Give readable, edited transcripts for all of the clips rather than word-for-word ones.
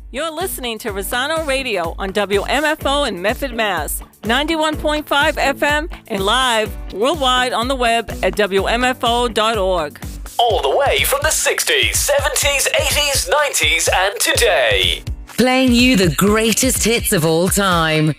You're listening to Rosano Radio on WMFO in Medford, Mass. 91.5 FM and live worldwide on the web at WMFO.org. All the way from the 60s, 70s, 80s, 90s, and today. Playing you the greatest hits of all time.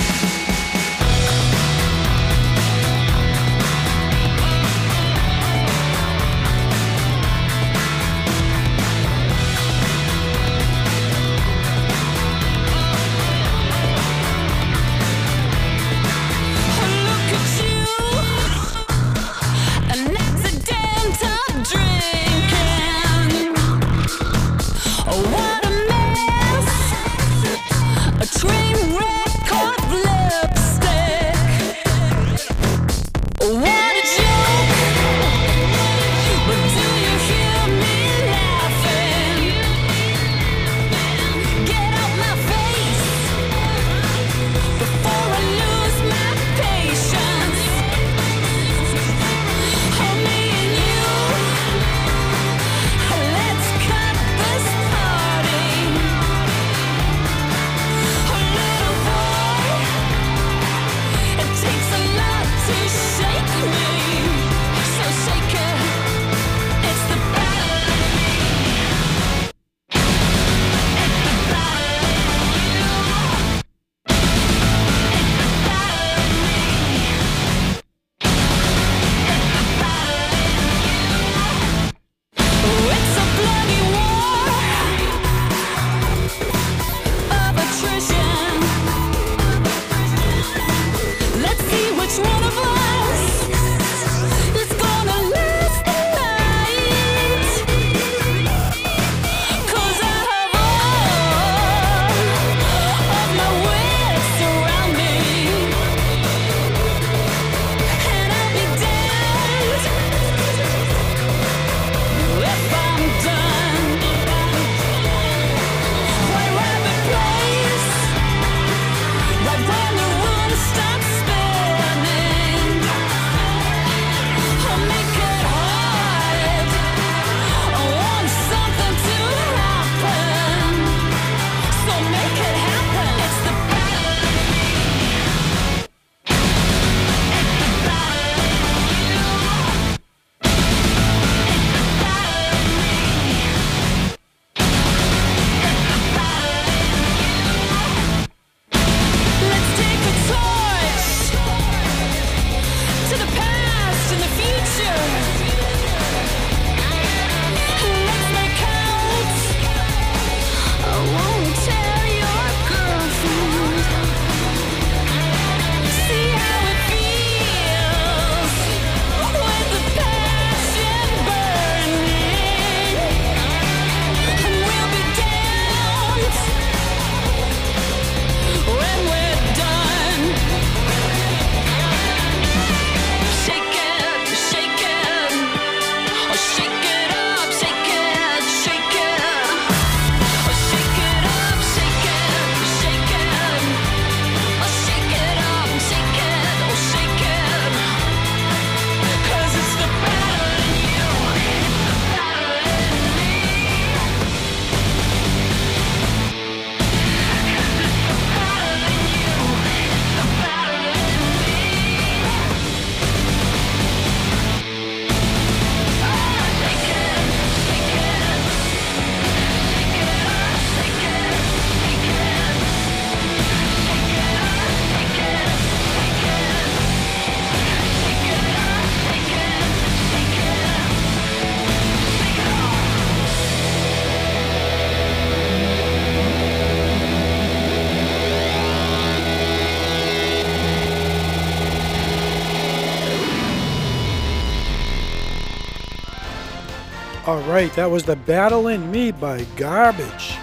All right, that was The Battle in Me by Garbage.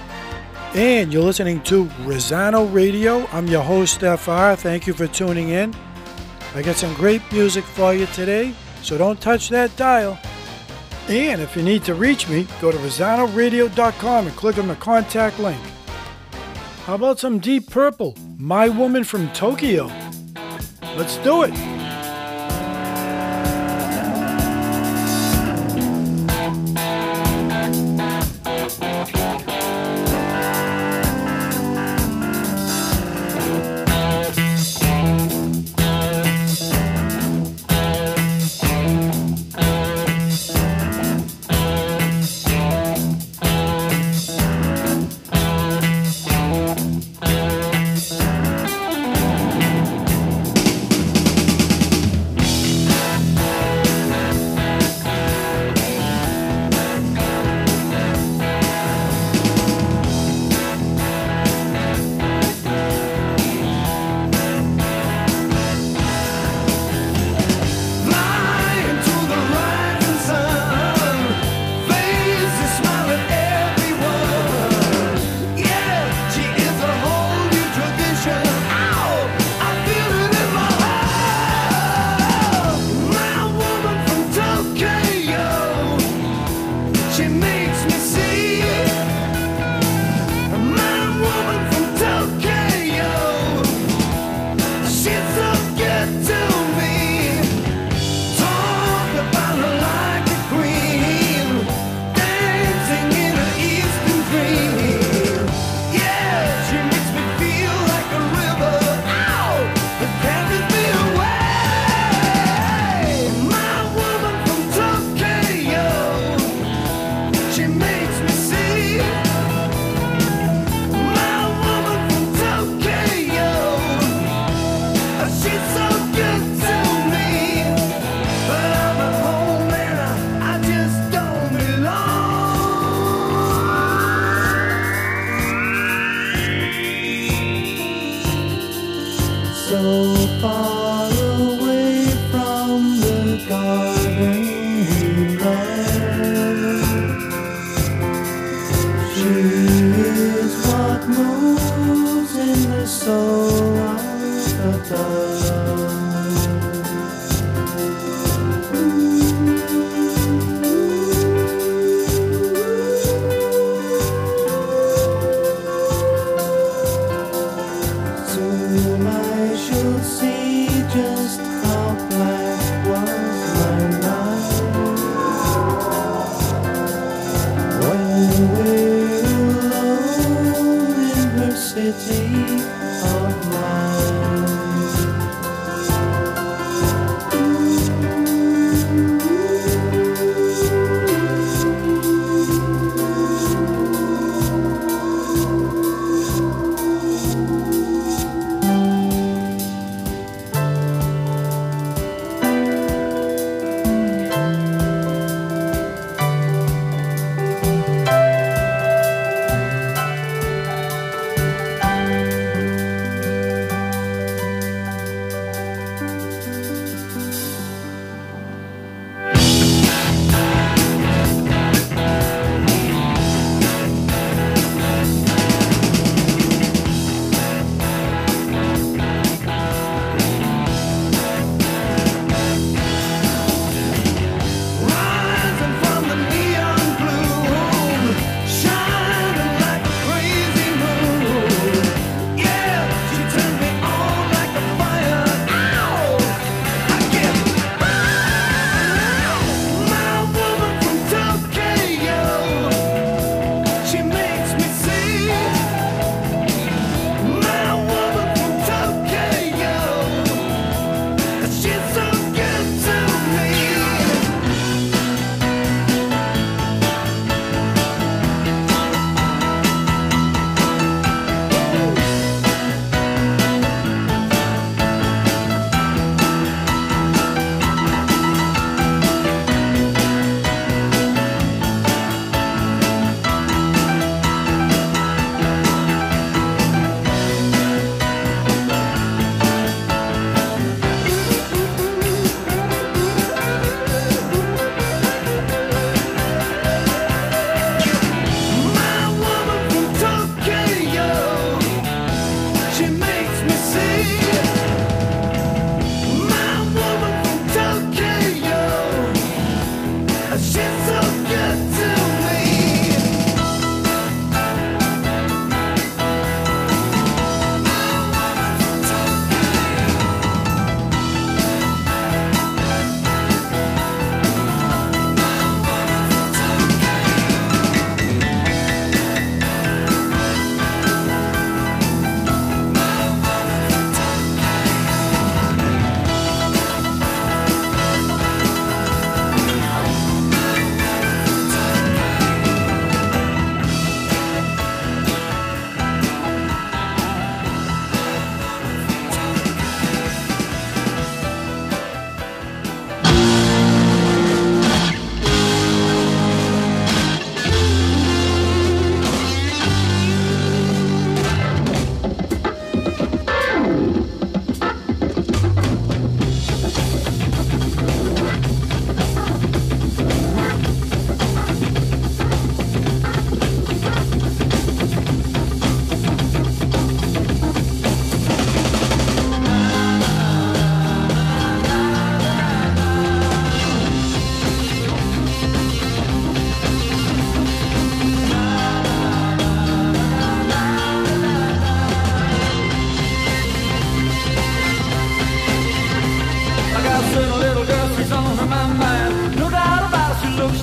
And you're listening to Rosano Radio. I'm your host, FR. Thank you for tuning in. I got some great music for you today, so don't touch that dial. And if you need to reach me, go to RosanoRadio.com and click on the contact link. How about some Deep Purple, My Woman from Tokyo? Let's do it.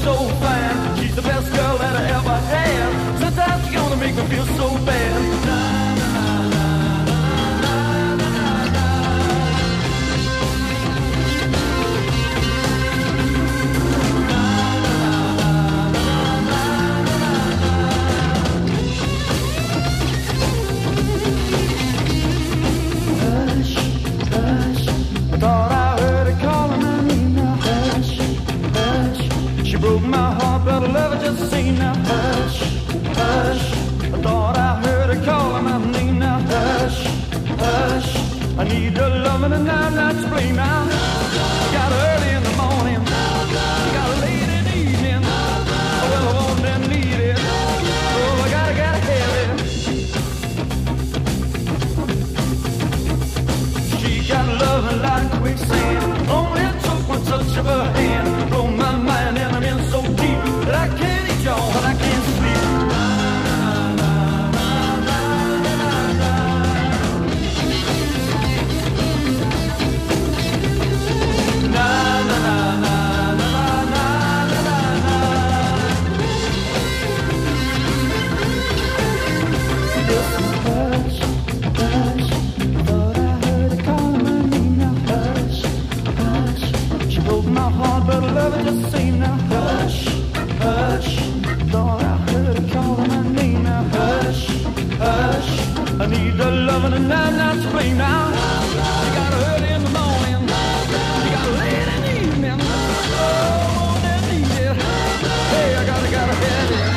so fine. She's the best girl that I ever had. Sometimes she's gonna make me feel so bad. I thought I heard her calling my name now. Hush, hush. She broke my heart, but I love her just the same now. Hush, hush. I thought I heard her calling my name now. Hush, hush. I need her loving and I'm not to blame now. I got her early in the morning. I got her late in the evening. Oh, well, I want and need it. Oh, I gotta have it. She got loving like quicksand. Only took one touch of her hand. Blow my mind and I'm in so deep that I can't eat y'all and I can't sleep. My heart, but I love it just the same now. Hush, hush. Thought I heard her calling my name now. Hush, hush. I need the loving and I'm not to blame now. You got her early in the morning. You got her late in the evening. Oh, I need it. Hey, I gotta have it.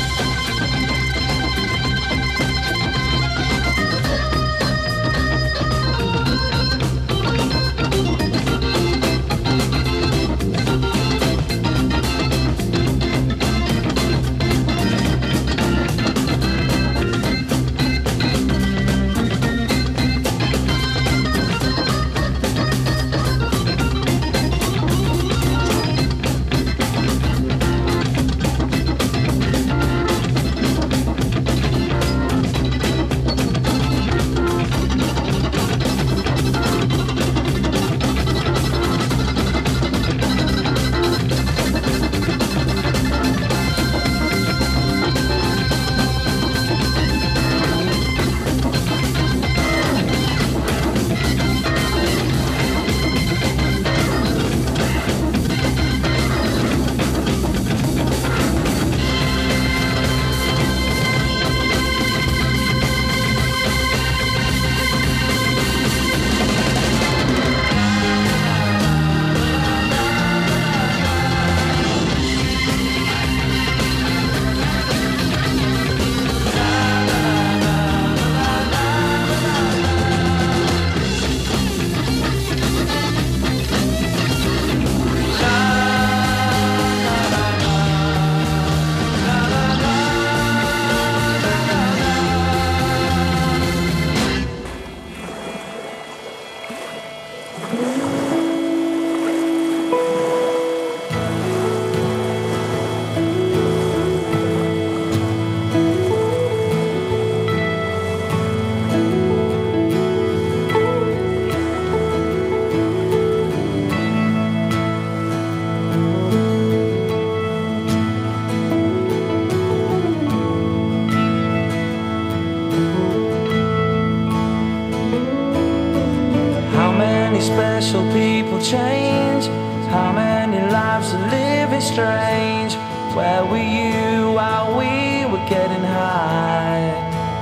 Special people change. How many lives are living strange? Where were you while we were getting high?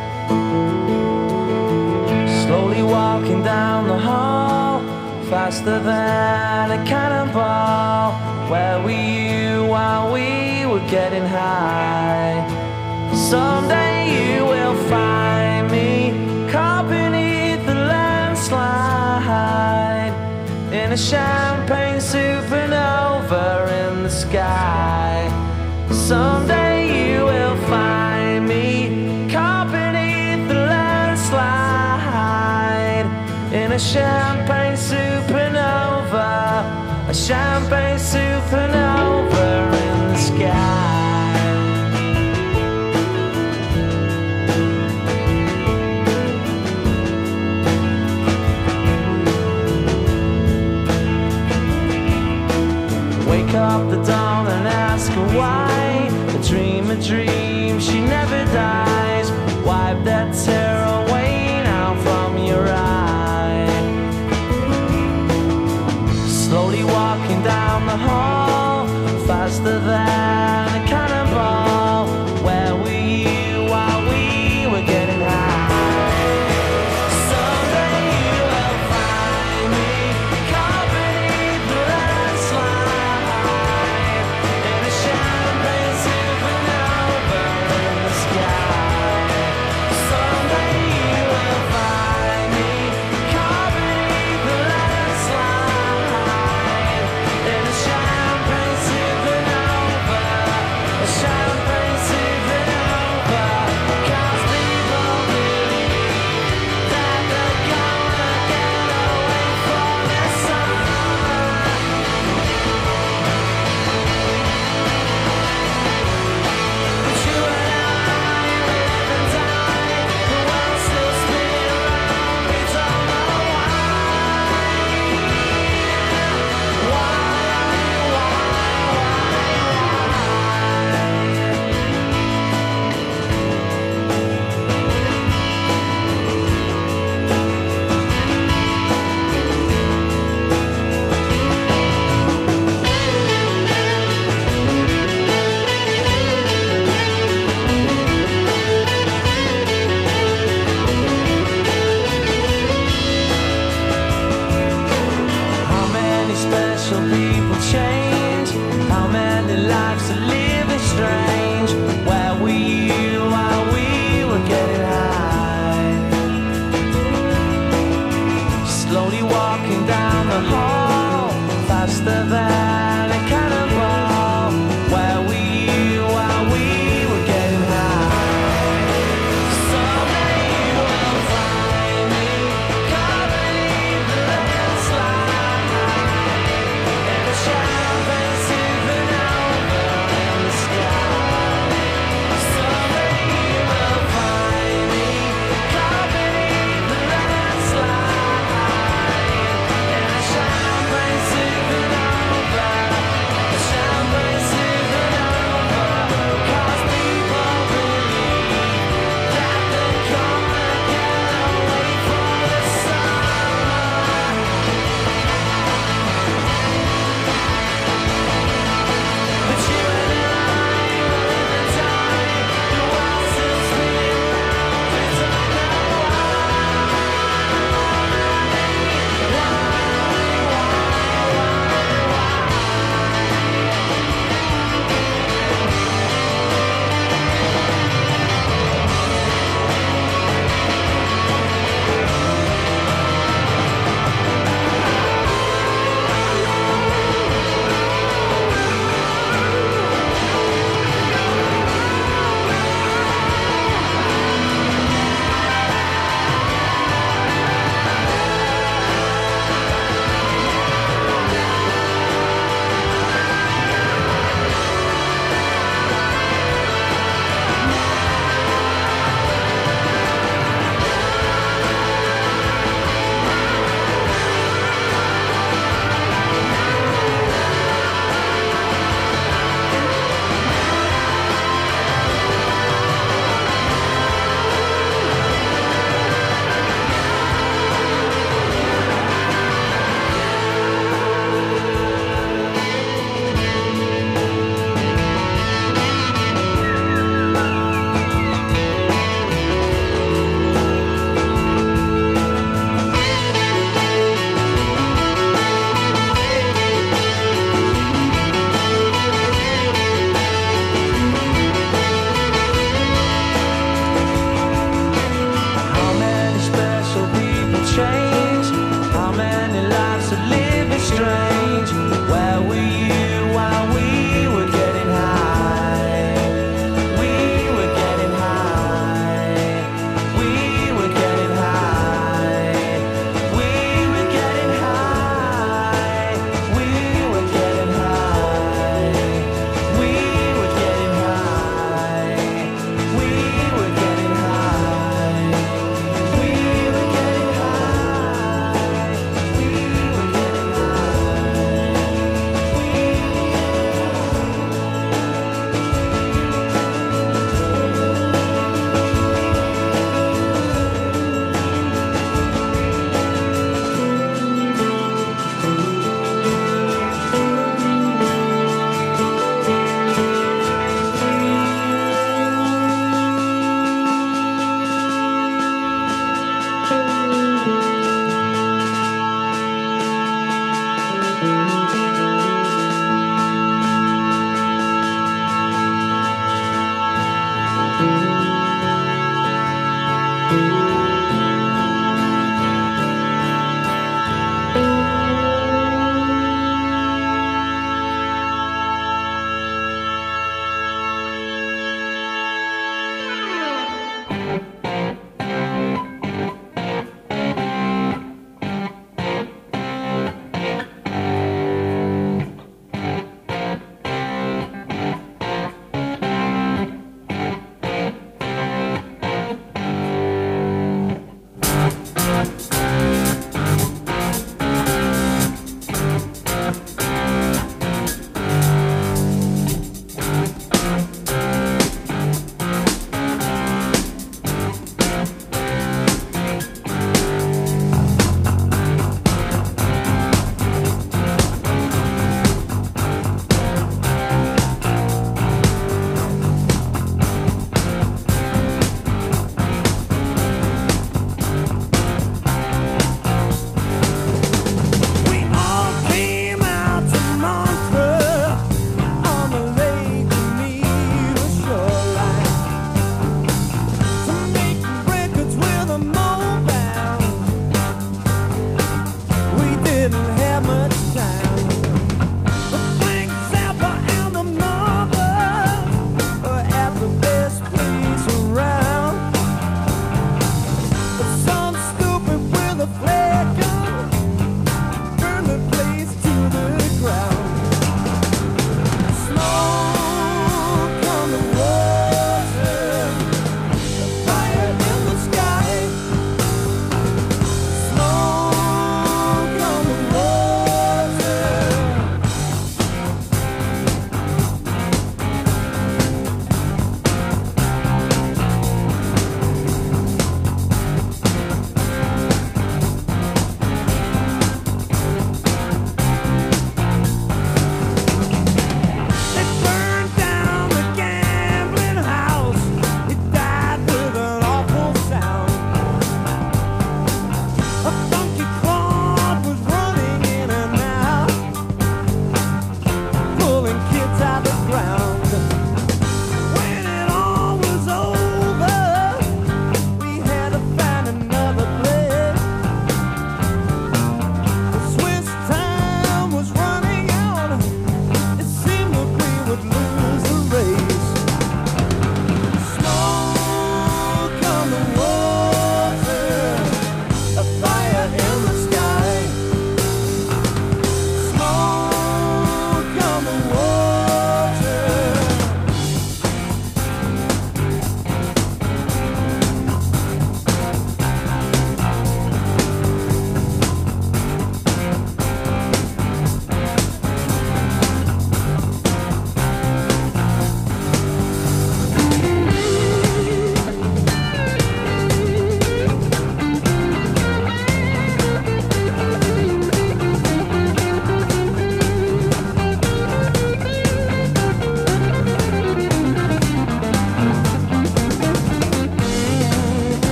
Slowly walking down the hall, faster than a cannonball. Where were you while we were getting high? Someday you will find me caught beneath the landslide, in a champagne supernova in the sky. Someday you will find me caught beneath the landslide, in a champagne supernova, a champagne supernova in the sky. Wake up the dawn and ask white. A dream, she never dies. Wipe that tear away now from your eye. Slowly walking down the hall, faster than a cannonball. Where were you while we were getting high? Someday you will find me caught beneath the landslide in a champagne supernova in the sky.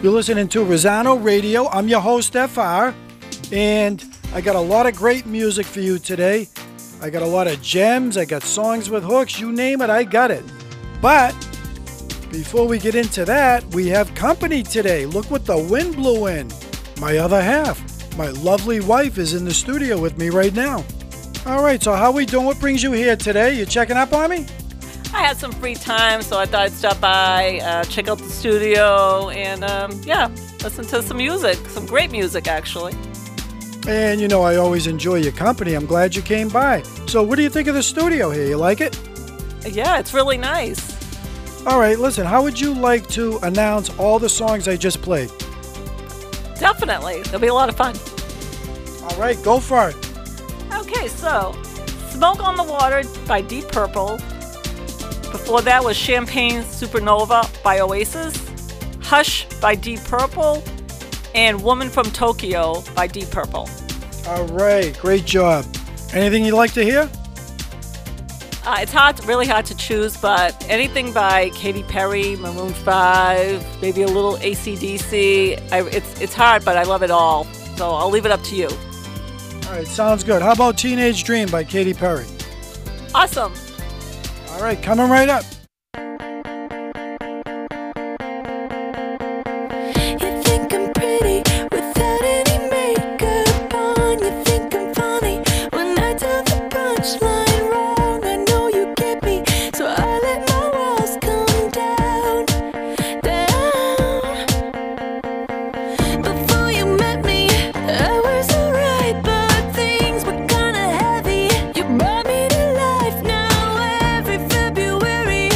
You're listening to Rosano Radio. I'm your host, FR, and I got a lot of great music for you today. I got a lot of gems. I got songs with hooks. You name it, I got it. But before we get into that, we have company today. Look what the wind blew in. My other half, my lovely wife, is in the studio with me right now. All right, so how we doing? What brings you here today? You checking up on me? I had some free time, so I thought I'd stop by, check out the studio, and listen to some music. Some great music, actually. And you know, I always enjoy your company. I'm glad you came by. So what do you think of the studio here? You like it? Yeah, it's really nice. All right, listen, how would you like to announce all the songs I just played? Definitely. It'll be a lot of fun. All right, go for it. Okay, so Smoke on the Water by Deep Purple. Before that was Champagne Supernova by Oasis, Hush by Deep Purple, and Woman from Tokyo by Deep Purple. All right, great job. Anything you'd like to hear? It's really hard to choose, but anything by Katy Perry, Maroon 5, maybe a little AC/DC. It's hard, but I love it all. So I'll leave it up to you. All right, sounds good. How about Teenage Dream by Katy Perry? Awesome. All right, coming right up. You think I'm pretty without any makeup on. You think I'm funny when I tell the punchline wrong. I know you get me, so I let my walls come down, down. Before you met me, I was alright, but things were kinda heavy. You brought me to life now every February.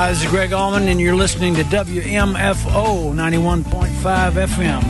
Hi, this is Greg Allman, and you're listening to WMFO 91.5 FM.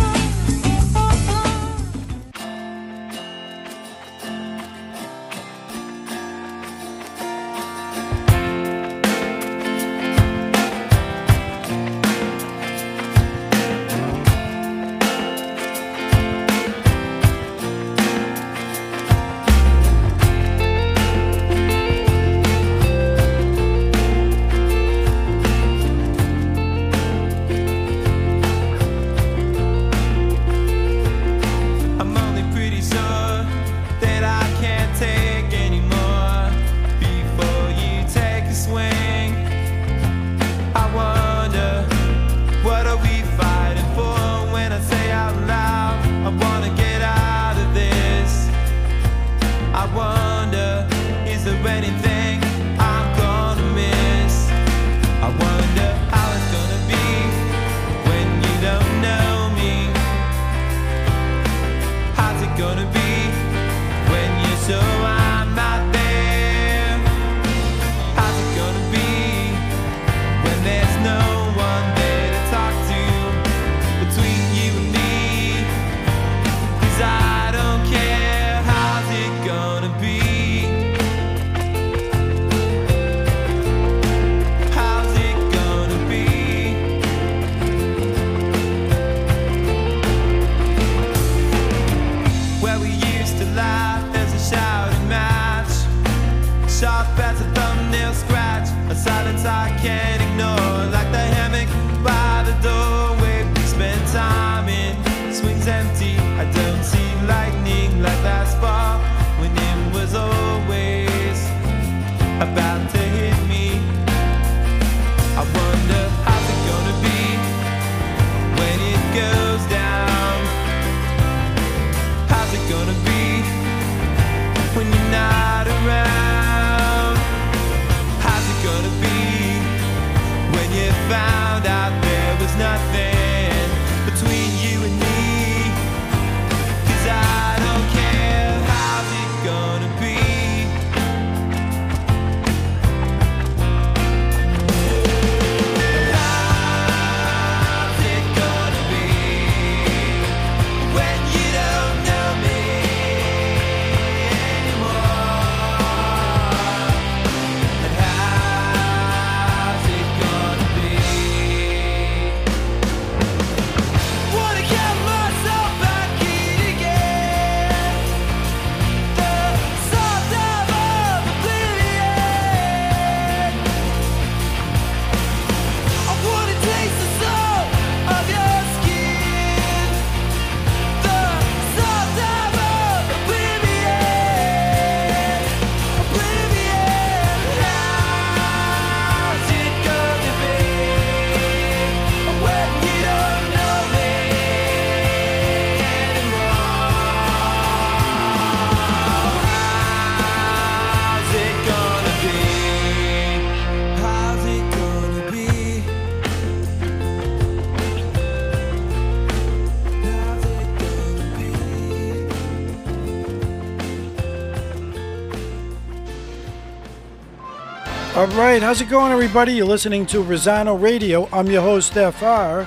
All right, how's it going, everybody? You're listening to Rosano Radio. I'm your host, FR.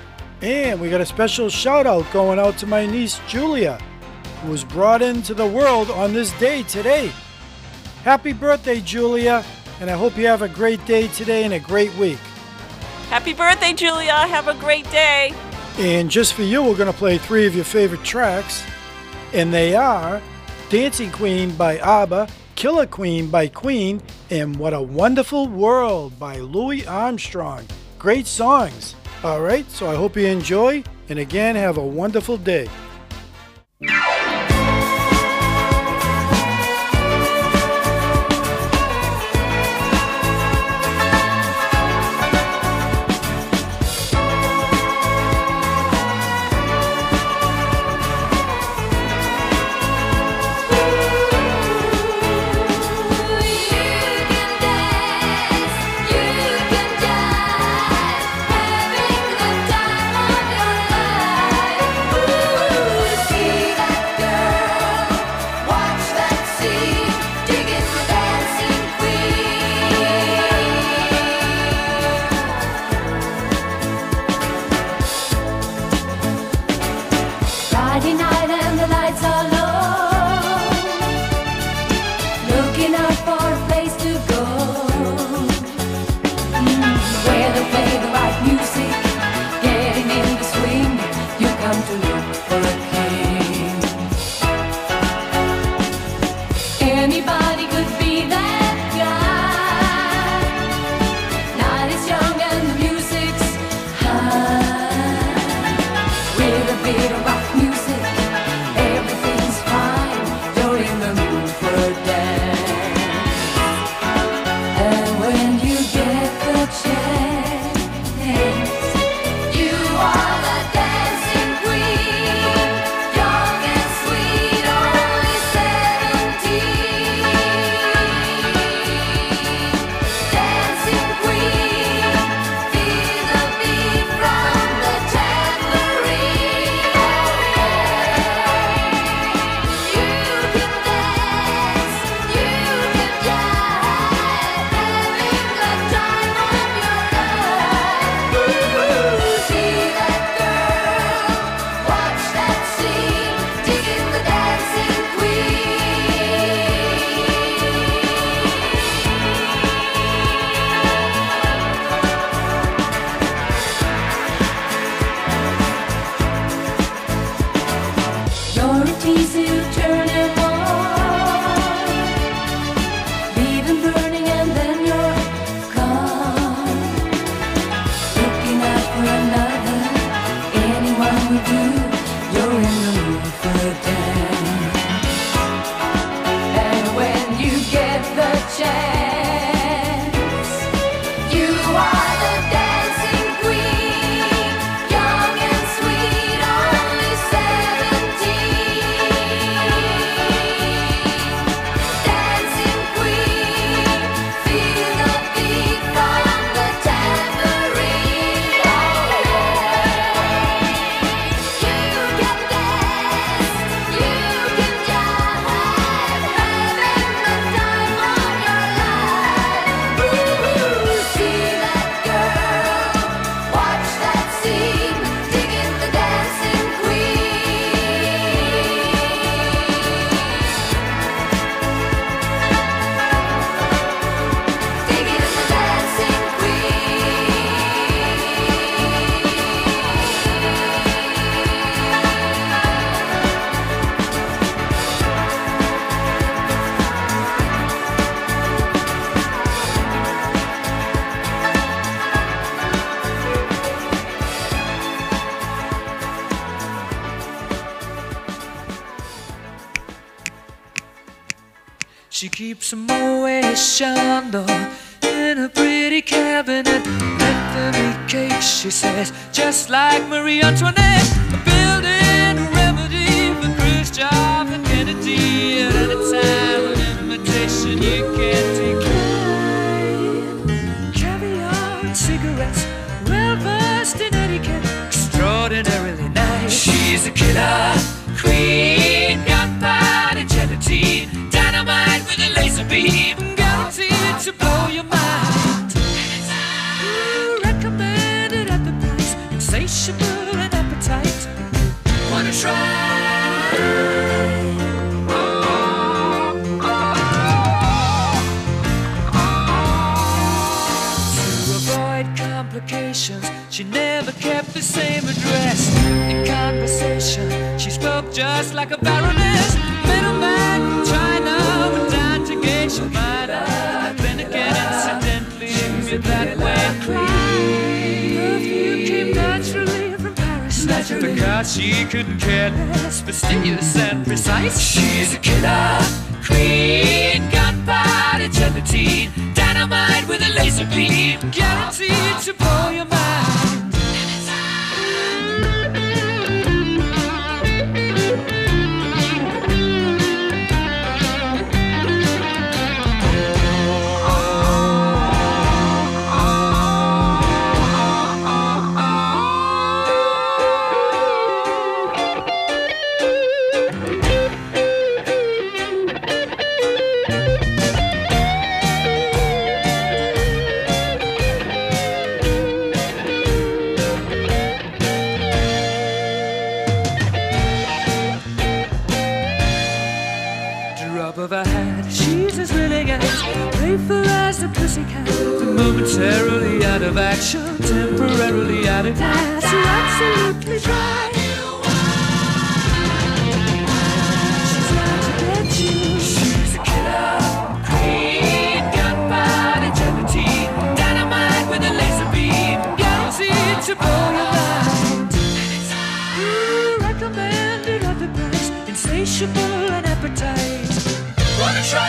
And we got a special shout-out going out to my niece, Julia, who was brought into the world on this day today. Happy birthday, Julia, and I hope you have a great day today and a great week. Happy birthday, Julia. Have a great day. And just for you, we're going to play 3 of your favorite tracks, and they are Dancing Queen by ABBA, Killer Queen by Queen, and What a Wonderful World by Louis Armstrong. Great songs. All right, so I hope you enjoy, and again, have a wonderful day. Ooh. She keeps a Moet Chandon in a pretty cabinet. Let them eat cake, she says, just like Marie Antoinette. Building a remedy for Khrushchev and Kennedy. At any time, an invitation you can't decline. Caviar and cigarettes, well versed in etiquette, extraordinarily nice. She's a killer queen, gunpowder gelatine, dynamite with a laser beam, guaranteed to blow your mind. Recommended at the price, insatiable and appetite. Wanna try? To avoid complications, she never kept the same address. In conversation, she spoke just like a baroness. Middleman from China went down to gauge your mind. Then again, incidentally, that way perfume came naturally from Paris. Because she couldn't care less, fastidious and precise. She's a killer queen, gunpowder gelatine, dynamite with a laser beam, guaranteed to blow your mind. Of her hat, she's as willing as playful as the pussycat. Momentarily out of action, temporarily out of gas. You're absolutely dry. She's out to get you. She's a killer queen, gunpowder gelatine, dynamite with a laser beam, guaranteed to blow your mind. Recommended at the price, insatiable and appetite. Wanna try?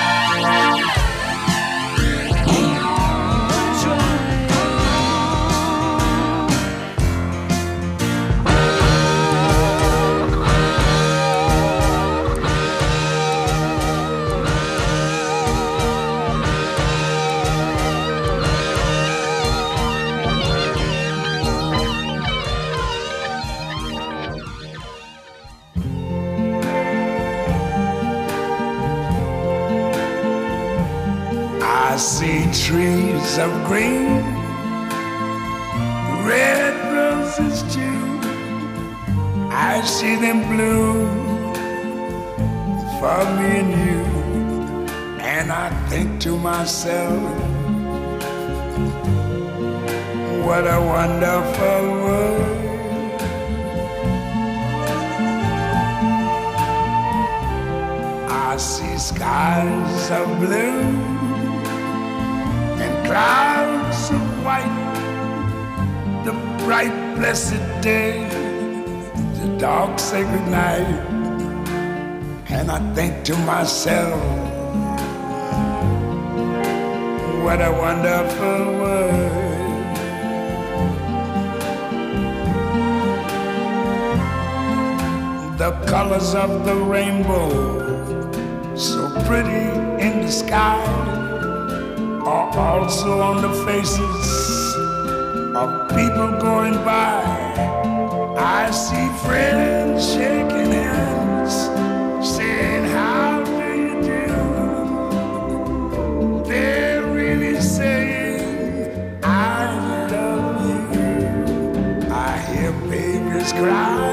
I see trees of green, red roses too. I see them bloom for me and you. And I think to myself, what a wonderful world. I see skies of blue and clouds of white, the bright blessed day, the dark sacred night. And I think to myself, what a wonderful world. The colors of the rainbow, so pretty in the sky, are also on the faces of people going by. I see friends shaking hands, saying, how do you do? They're really saying, I love you. I hear babies cry,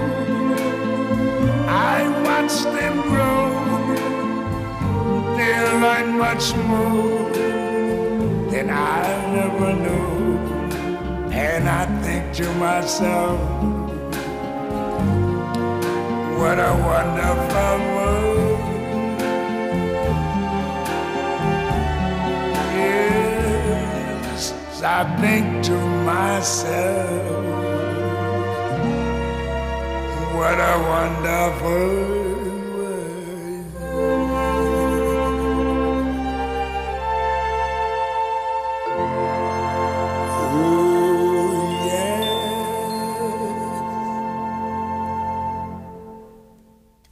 I watch them grow. They'll learn much more than I never knew. And I think to myself, what a wonderful world. Yes, I think to myself, what a wonderful world.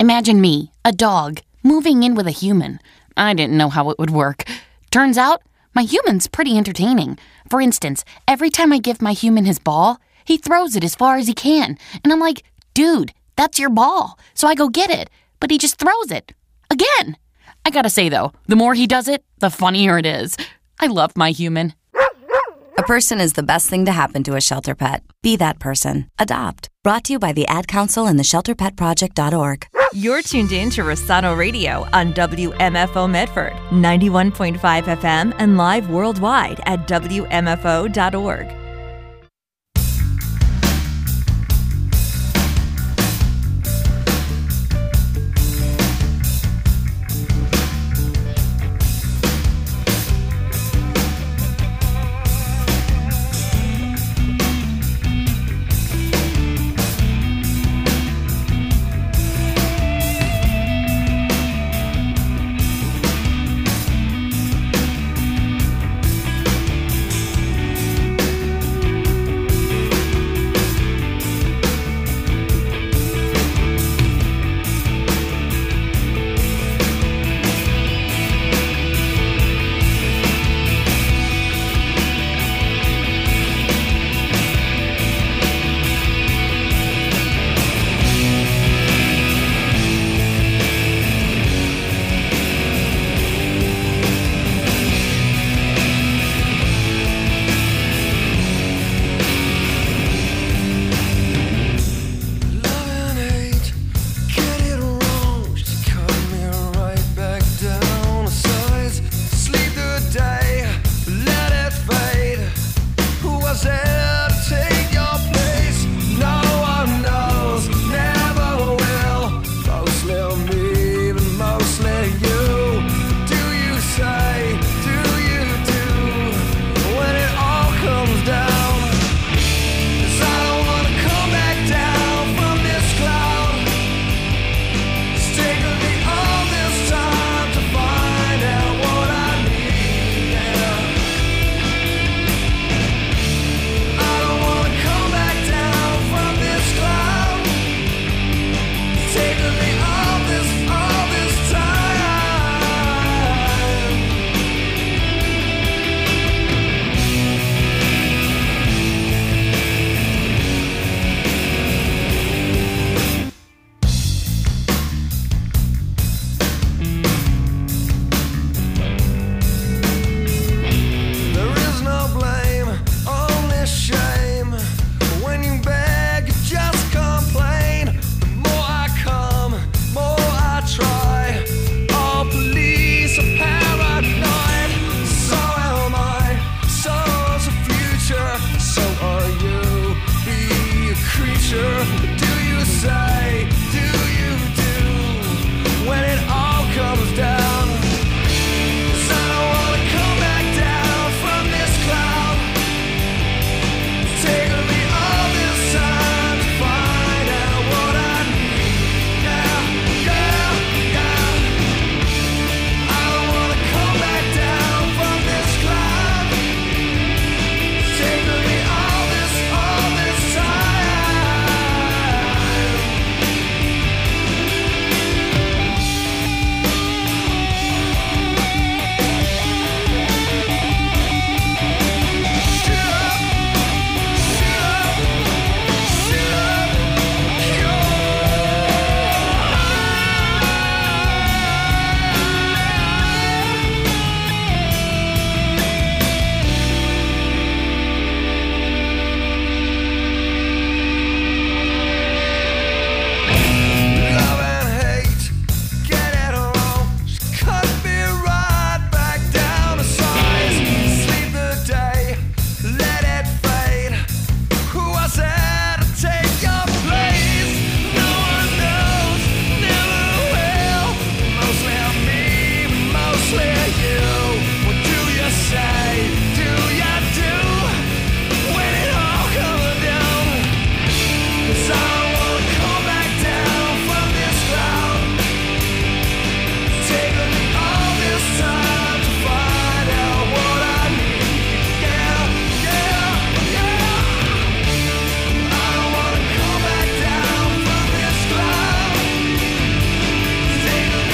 Imagine me, a dog, moving in with a human. I didn't know how it would work. Turns out, my human's pretty entertaining. For instance, every time I give my human his ball, he throws it as far as he can. And I'm like, dude, that's your ball. So I go get it. But he just throws it. Again. I gotta say, though, the more he does it, the funnier it is. I love my human. A person is the best thing to happen to a shelter pet. Be that person. Adopt. Brought to you by the Ad Council and the ShelterPetProject.org. You're tuned in to Rosano Radio on WMFO Medford, 91.5 FM and live worldwide at WMFO.org.